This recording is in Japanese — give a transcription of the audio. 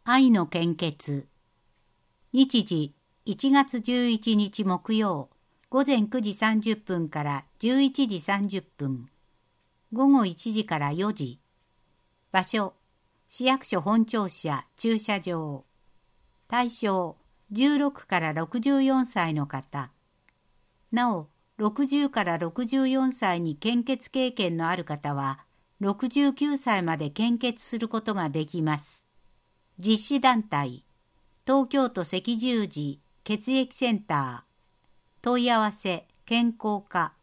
愛の献血。日時1月11日木曜、午前9時30分から11時30分。午後1時から4時。場所、市役所本庁舎駐車場。対象、16から64歳の方。なお、60から64歳に献血経験のある方は、69歳まで献血することができます。実施団体、東京都赤十字血液センター。問い合わせ健康課